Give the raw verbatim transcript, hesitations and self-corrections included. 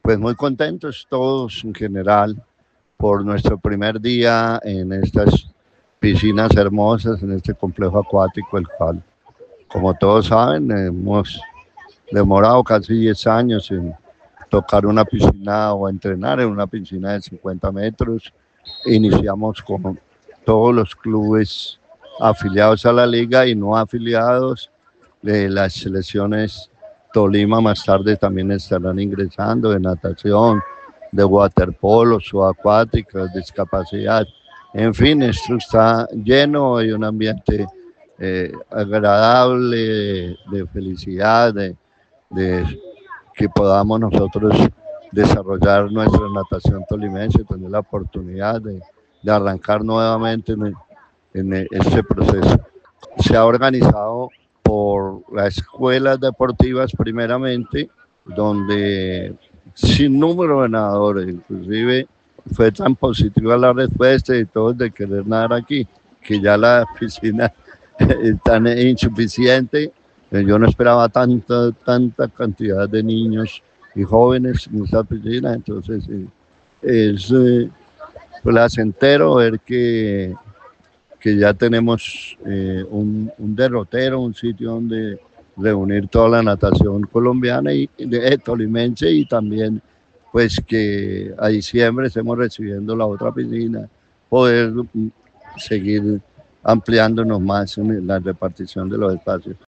Pues muy contentos todos en general por nuestro primer día en estas piscinas hermosas, en este complejo acuático, el cual, como todos saben, hemos demorado casi diez años en tocar una piscina o entrenar en una piscina de cincuenta metros. Iniciamos con todos los clubes afiliados a la liga y no afiliados. De las selecciones Tolima más tarde también estarán ingresando de natación, de waterpolo, subacuática, discapacidad. En fin, esto está lleno de un ambiente eh, agradable, de, de felicidad, de, de que podamos nosotros desarrollar nuestra natación tolimense, tener la oportunidad de, de arrancar nuevamente en, en este proceso. Se ha organizado por las escuelas deportivas primeramente, donde sin número de nadadores, inclusive fue tan positiva la respuesta de todos de querer nadar aquí, que ya la piscina es tan insuficiente. Yo no esperaba tanta, tanta cantidad de niños y jóvenes en esta piscina, entonces es eh, placentero ver que que ya tenemos eh, un, un derrotero, un sitio donde reunir toda la natación colombiana y de, tolimense, y también pues que a diciembre estemos recibiendo la otra piscina, poder seguir ampliándonos más en la repartición de los espacios.